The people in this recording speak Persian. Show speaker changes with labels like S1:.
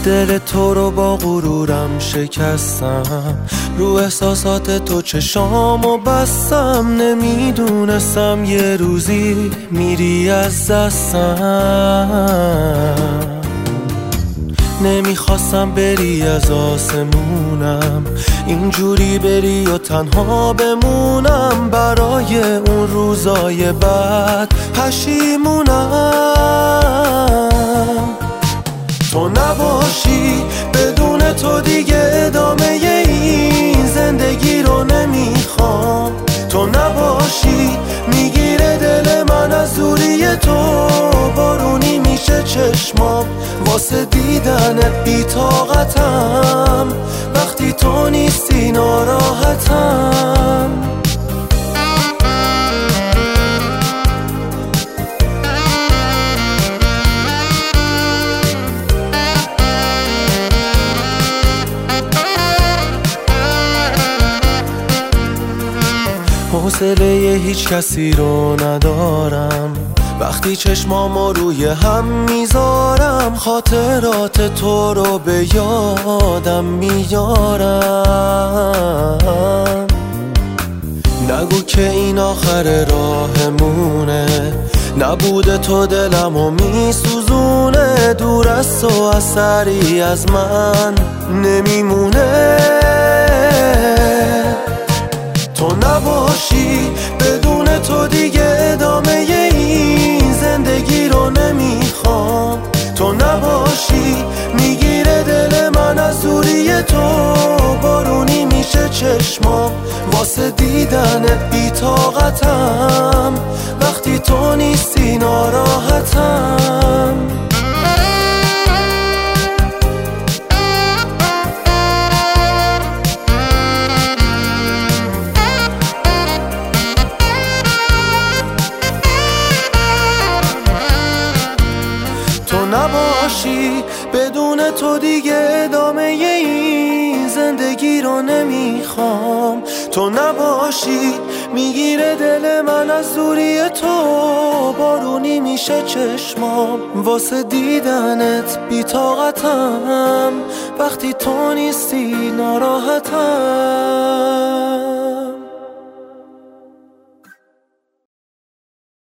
S1: دل تو رو با غرورم شکستم، رو احساسات تو چشامو بستم. نمیدونستم یه روزی میری از دستم. نمیخواستم بری از آسمونم، اینجوری بری و تنها بمونم. برای اون روزای بعد پشیمونم. تو نباشی بدون تو دیگه ادامه این زندگی رو نمیخوام. تو نباشی میگیره دل من از دوری تو، بارونی میشه چشمام واسه دیدنت بی‌طاقتم. وقتی تو نیستی ناراحتم. حوصله هیچ کسی رو ندارم، وقتی چشمامو روی هم میذارم. خاطرات تو رو به یادم میارم. نگو که این آخر راهمونه، نبوده تو دلمو میسوزونه. دور از تو اثری از من نمیمونه. تو نباشی بدون تو دیگه ادامه این زندگی رو نمیخوام. تو نباشی میگیره دل من از دوری تو، بارونی میشه چشمام واسه دیدنت بی‌طاقتم. وقتی تو نیستی ناراحتم. نباشی بدون تو دیگه ادامه این زندگی رو نمیخوام. تو نباشی میگیره دل من از دوری تو، بارونی میشه چشمام واسه دیدنت بی‌طاقتم. وقتی تو نیستی ناراحتم.